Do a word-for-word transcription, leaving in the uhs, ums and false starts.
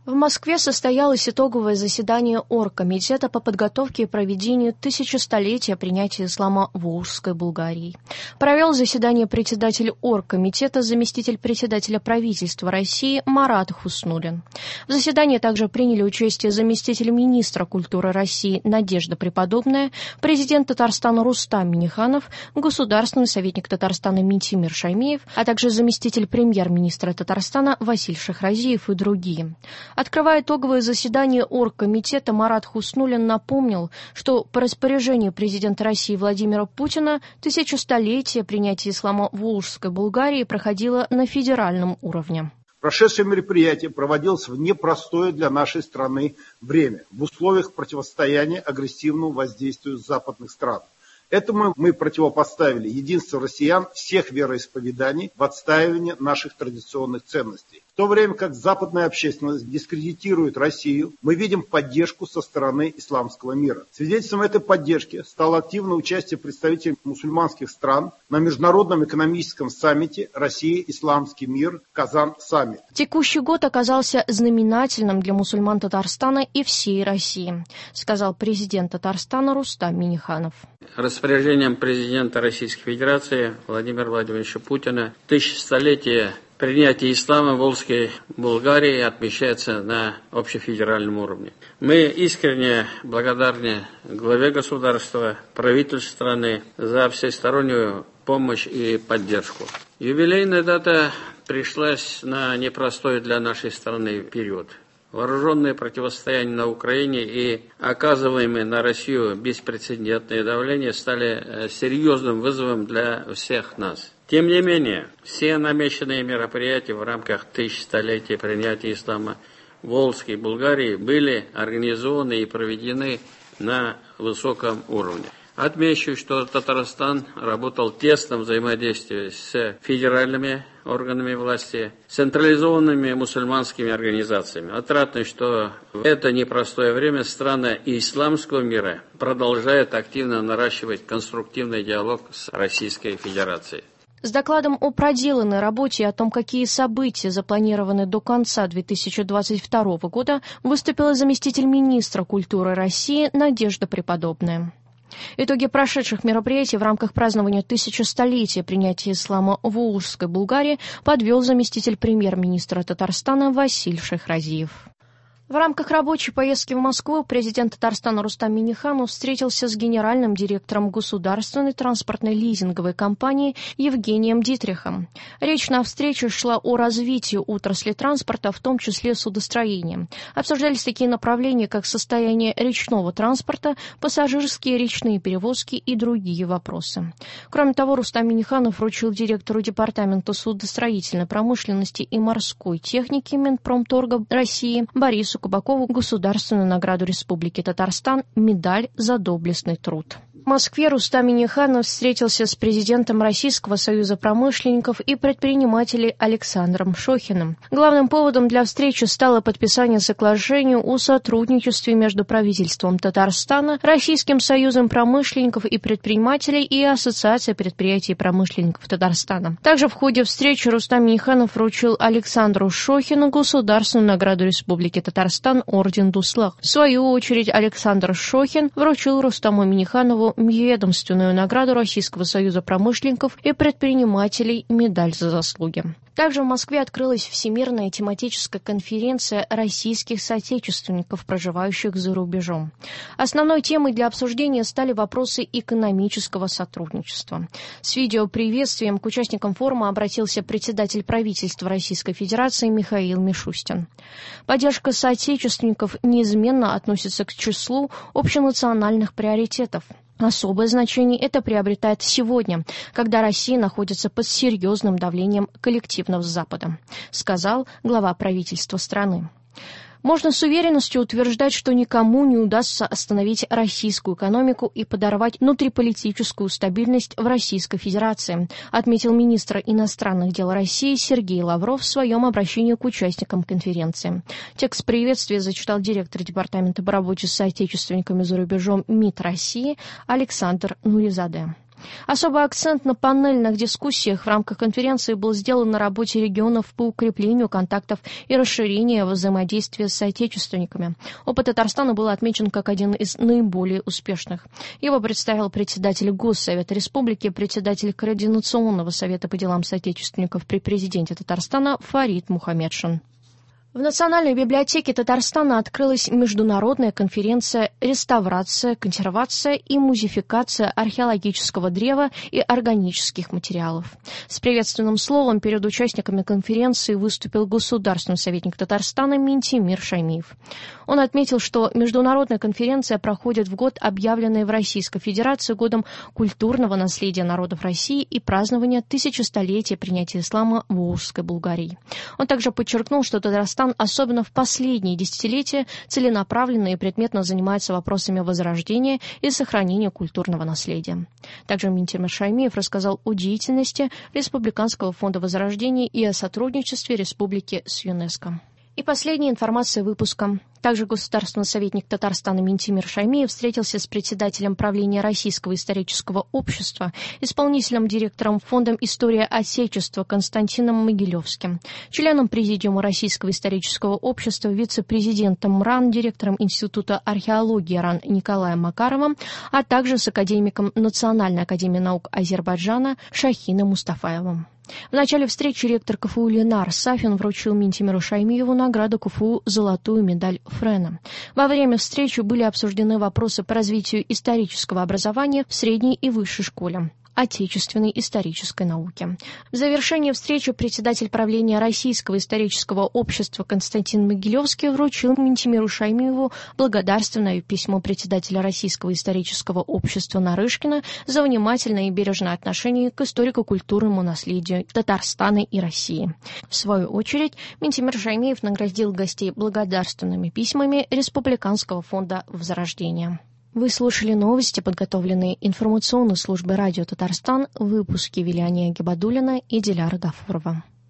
В Москве состоялось итоговое заседание Оргкомитета по подготовке и проведению тысячелетия принятия ислама Волжской Булгарии. Провел заседание председатель Оргкомитета, заместитель председателя правительства России Марат Хуснуллин. В заседании также приняли участие заместитель министра культуры России Надежда Преподобная, президент Татарстана Рустам Минниханов, государственный советник Татарстана Минтимир Шаймеев, а также заместитель премьер-министра Татарстана Василь Шахразиев и другие. Открывая итоговое заседание Оргкомитета, Марат Хуснуллин напомнил, что по распоряжению президента России Владимира Путина тысячелетие принятия ислама в Волжской Булгарии проходило на федеральном уровне. Прошедшее мероприятие проводилось в непростое для нашей страны время, в условиях противостояния агрессивному воздействию западных стран. Этому мы противопоставили единство россиян всех вероисповеданий в отстаивании наших традиционных ценностей. В то время как западная общественность дискредитирует Россию, мы видим поддержку со стороны исламского мира. Свидетельством этой поддержки стало активное участие представителей мусульманских стран на Международном экономическом саммите «Россия. Исламский мир. Казан-саммит». Текущий год оказался знаменательным для мусульман Татарстана и всей России, сказал президент Татарстана Рустам Минниханов. Распоряжением президента Российской Федерации Владимира Владимировича Путина тысячелетие принятия ислама в Волжской Булгарии отмечается на общефедеральном уровне. Мы искренне благодарны главе государства, правительству страны за всестороннюю помощь и поддержку. Юбилейная дата пришлась на непростой для нашей страны период. Вооруженное противостояние на Украине и оказываемое на Россию беспрецедентное давление стали серьезным вызовом для всех нас. Тем не менее, все намеченные мероприятия в рамках тысячелетия принятия ислама в Волжской Булгарии были организованы и проведены на высоком уровне. Отмечу, что Татарстан работал в тесном взаимодействии с федеральными органами власти, централизованными мусульманскими организациями. Отрадно, что в это непростое время страны исламского мира продолжают активно наращивать конструктивный диалог с Российской Федерацией. С докладом о проделанной работе и о том, какие события запланированы до конца две тысячи двадцать второго года, выступила заместитель министра культуры России Надежда Преподобная. Итоги прошедших мероприятий в рамках празднования тысячелетия принятия ислама в Волжской Булгарии подвел заместитель премьер-министра Татарстана Василь Шахразиев. В рамках рабочей поездки в Москву президент Татарстана Рустам Минниханов встретился с генеральным директором государственной транспортной лизинговой компании Евгением Дитрихом. Речь на встрече шла о развитии отрасли транспорта, в том числе судостроения. Обсуждались такие направления, как состояние речного транспорта, пассажирские речные перевозки и другие вопросы. Кроме того, Рустам Минниханов вручил директору департамента судостроительной промышленности и морской техники Минпромторга России Борису Кубакову государственную награду Республики Татарстан «Медаль за доблестный труд». В Москве Рустам Минниханов встретился с президентом Российского союза промышленников и предпринимателей Александром Шохиным. Главным поводом для встречи стало подписание соглашения о сотрудничестве между правительством Татарстана, Российским союзом промышленников и предпринимателей и Ассоциацией предприятий и промышленников Татарстана. Также в ходе встречи Рустам Минниханов вручил Александру Шохину государственную награду Республики Татарстан орден Дуслах. В свою очередь Александр Шохин вручил Рустаму Минниханову ведомственную награду Российского союза промышленников и предпринимателей «Медаль за заслуги». Также в Москве открылась Всемирная тематическая конференция российских соотечественников, проживающих за рубежом. Основной темой для обсуждения стали вопросы экономического сотрудничества. С видеоприветствием к участникам форума обратился председатель правительства Российской Федерации Михаил Мишустин. Поддержка соотечественников неизменно относится к числу общенациональных приоритетов. Особое значение это приобретает сегодня, когда Россия находится под серьезным давлением коллективного Запада, сказал глава правительства страны. Можно с уверенностью утверждать, что никому не удастся остановить российскую экономику и подорвать внутриполитическую стабильность в Российской Федерации, отметил министр иностранных дел России Сергей Лавров в своем обращении к участникам конференции. Текст приветствия зачитал директор департамента по работе с соотечественниками за рубежом МИД России Александр Нуризаде. Особый акцент на панельных дискуссиях в рамках конференции был сделан на работе регионов по укреплению контактов и расширению взаимодействия с соотечественниками. Опыт Татарстана был отмечен как один из наиболее успешных. Его представил председатель Госсовета Республики, председатель Координационного совета по делам соотечественников при президенте Татарстана Фарид Мухаммедшин. В Национальной библиотеке Татарстана открылась международная конференция «Реставрация, консервация и музификация археологического древа и органических материалов». С приветственным словом перед участниками конференции выступил государственный советник Татарстана Минтимир Шаймиев. Он отметил, что международная конференция проходит в год, объявленный в Российской Федерации годом культурного наследия народов России и празднования тысячелетия принятия ислама в Волжской Булгарии. Он также подчеркнул, что Татарстан особенно в последние десятилетия целенаправленно и предметно занимается вопросами возрождения и сохранения культурного наследия. Также Минтимир Шаймиев рассказал о деятельности Республиканского фонда возрождения и о сотрудничестве республики с ЮНЕСКО. И последняя информация выпуска. Также государственный советник Татарстана Минтимир Шаймиев встретился с председателем правления Российского исторического общества, исполнительным директором Фондом «История Отечества» Константином Могилевским, членом Президиума Российского исторического общества, вице-президентом РАН, директором Института археологии РАН Николаем Макаровым, а также с академиком Национальной академии наук Азербайджана Шахином Мустафаевым. В начале встречи ректор КФУ Ленар Сафин вручил Минтимиру Шаймиеву награду КФУ «Золотую медаль Френа». Во время встречи были обсуждены вопросы по развитию исторического образования в средней и высшей школе отечественной исторической науки. В завершении встречи председатель правления Российского исторического общества Константин Могилевский вручил Минтимиру Шаймиеву благодарственное письмо председателя Российского исторического общества Нарышкина за внимательное и бережное отношение к историко-культурному наследию Татарстана и России. В свою очередь, Минтимир Шаймиев наградил гостей благодарственными письмами Республиканского фонда возрождения. Вы слушали новости, подготовленные информационной службой радио «Татарстан», в выпуске Вилиания Гибадуллина и Диляра Гафурова.